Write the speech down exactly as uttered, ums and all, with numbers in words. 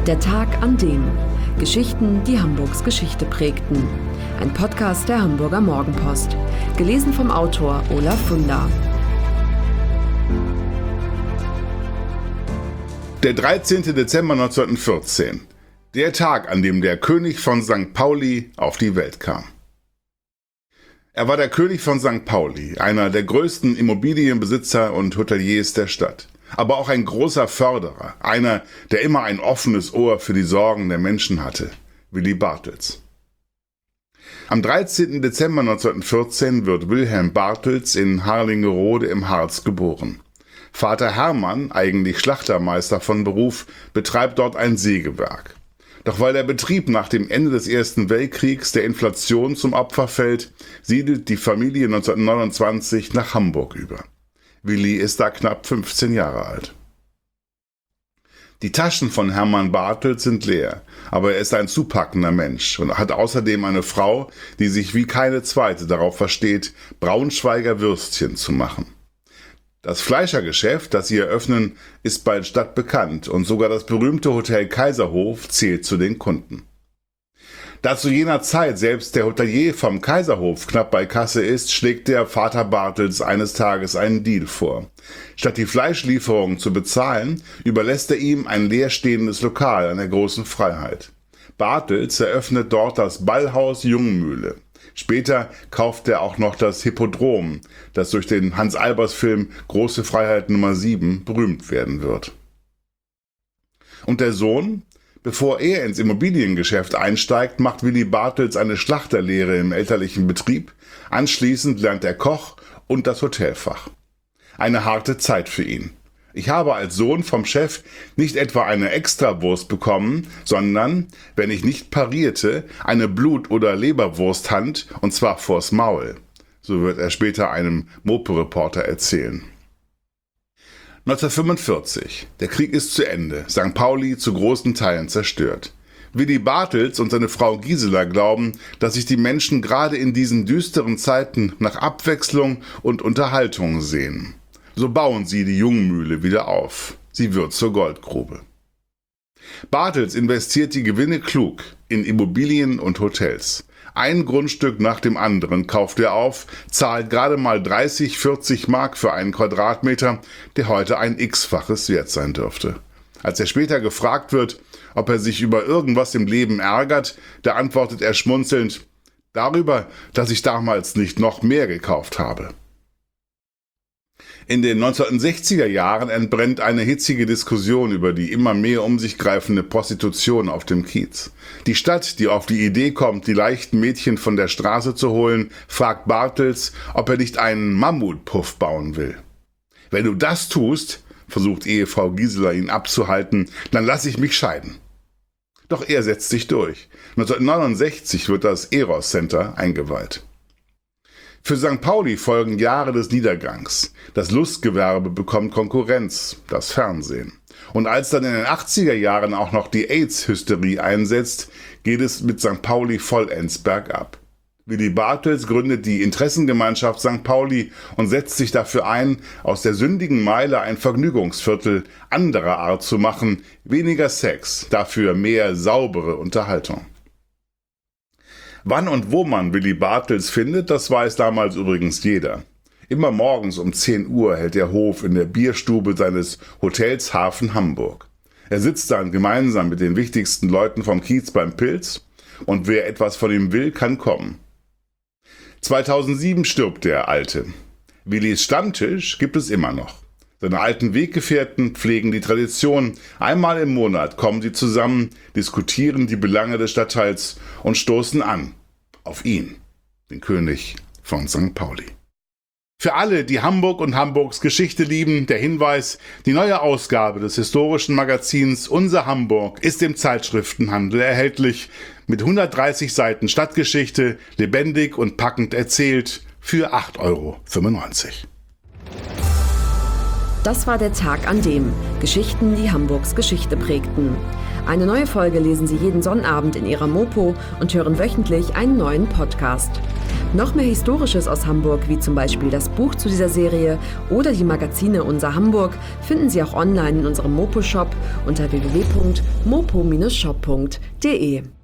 Der Tag an dem. Geschichten, die Hamburgs Geschichte prägten. Ein Podcast der Hamburger Morgenpost. Gelesen vom Autor Olaf Funder. Der dreizehnte Dezember neunzehnhundertvierzehn. Der Tag, an dem der König von Sankt Pauli auf die Welt kam. Er war der König von Sankt Pauli, einer der größten Immobilienbesitzer und Hoteliers der Stadt. Aber auch ein großer Förderer, einer, der immer ein offenes Ohr für die Sorgen der Menschen hatte, Willy Bartels. Am dreizehnten Dezember neunzehnhundertvierzehn wird Wilhelm Bartels in Harlingerode im Harz geboren. Vater Hermann, eigentlich Schlachtermeister von Beruf, betreibt dort ein Sägewerk. Doch weil der Betrieb nach dem Ende des Ersten Weltkriegs der Inflation zum Opfer fällt, siedelt die Familie neunzehnhundertneunundzwanzig nach Hamburg über. Willi ist da knapp fünfzehn Jahre alt. Die Taschen von Hermann Bartels sind leer, aber er ist ein zupackender Mensch und hat außerdem eine Frau, die sich wie keine zweite darauf versteht, Braunschweiger Würstchen zu machen. Das Fleischergeschäft, das sie eröffnen, ist bald stadtbekannt und sogar das berühmte Hotel Kaiserhof zählt zu den Kunden. Da zu jener Zeit selbst der Hotelier vom Kaiserhof knapp bei Kasse ist, schlägt der Vater Bartels eines Tages einen Deal vor. Statt die Fleischlieferung zu bezahlen, überlässt er ihm ein leerstehendes Lokal an der Großen Freiheit. Bartels eröffnet dort das Ballhaus Jungmühle. Später kauft er auch noch das Hippodrom, das durch den Hans-Albers-Film Große Freiheit Nummer sieben berühmt werden wird. Und der Sohn? Bevor er ins Immobiliengeschäft einsteigt, macht Willy Bartels eine Schlachterlehre im elterlichen Betrieb. Anschließend lernt er Koch und das Hotelfach. Eine harte Zeit für ihn. Ich habe als Sohn vom Chef nicht etwa eine Extrawurst bekommen, sondern, wenn ich nicht parierte, eine Blut- oder Leberwursthand, und zwar vors Maul. So wird er später einem Mopo-Reporter erzählen. neunzehnhundertfünfundvierzig. Der Krieg ist zu Ende, Sankt Pauli zu großen Teilen zerstört. Willy Bartels und seine Frau Gisela glauben, dass sich die Menschen gerade in diesen düsteren Zeiten nach Abwechslung und Unterhaltung sehen. So bauen sie die Jungmühle wieder auf. Sie wird zur Goldgrube. Bartels investiert die Gewinne klug in Immobilien und Hotels. Ein Grundstück nach dem anderen kauft er auf, zahlt gerade mal dreißig, vierzig Mark für einen Quadratmeter, der heute ein X-faches wert sein dürfte. Als er später gefragt wird, ob er sich über irgendwas im Leben ärgert, da antwortet er schmunzelnd: Darüber, dass ich damals nicht noch mehr gekauft habe. In den neunzehnhundertsechziger Jahren entbrennt eine hitzige Diskussion über die immer mehr um sich greifende Prostitution auf dem Kiez. Die Stadt, die auf die Idee kommt, die leichten Mädchen von der Straße zu holen, fragt Bartels, ob er nicht einen Mammutpuff bauen will. Wenn du das tust, versucht Ehefrau Gisela ihn abzuhalten, dann lass ich mich scheiden. Doch er setzt sich durch. neunzehnhundertneunundsechzig wird das Eros Center eingeweiht. Für Sankt Pauli folgen Jahre des Niedergangs. Das Lustgewerbe bekommt Konkurrenz, das Fernsehen. Und als dann in den achtziger Jahren auch noch die AIDS-Hysterie einsetzt, geht es mit Sankt Pauli vollends bergab. Willy Bartels gründet die Interessengemeinschaft Sankt Pauli und setzt sich dafür ein, aus der sündigen Meile ein Vergnügungsviertel anderer Art zu machen, weniger Sex, dafür mehr saubere Unterhaltung. Wann und wo man Willy Bartels findet, das weiß damals übrigens jeder. Immer morgens um zehn Uhr hält der Hof in der Bierstube seines Hotels Hafen Hamburg. Er sitzt dann gemeinsam mit den wichtigsten Leuten vom Kiez beim Pilz und wer etwas von ihm will, kann kommen. zweitausendsieben stirbt der Alte. Willys Stammtisch gibt es immer noch. Seine alten Weggefährten pflegen die Tradition. Einmal im Monat kommen sie zusammen, diskutieren die Belange des Stadtteils und stoßen an auf ihn, den König von Sankt Pauli. Für alle, die Hamburg und Hamburgs Geschichte lieben, der Hinweis: Die neue Ausgabe des historischen Magazins Unser Hamburg ist im Zeitschriftenhandel erhältlich, mit hundertdreißig Seiten Stadtgeschichte, lebendig und packend erzählt, für acht Euro fünfundneunzig. Das war der Tag an dem. Geschichten, die Hamburgs Geschichte prägten. Eine neue Folge lesen Sie jeden Sonnabend in Ihrer Mopo und hören wöchentlich einen neuen Podcast. Noch mehr Historisches aus Hamburg, wie zum Beispiel das Buch zu dieser Serie oder die Magazine Unser Hamburg, finden Sie auch online in unserem Mopo-Shop unter w w w punkt mopo Bindestrich shop punkt de.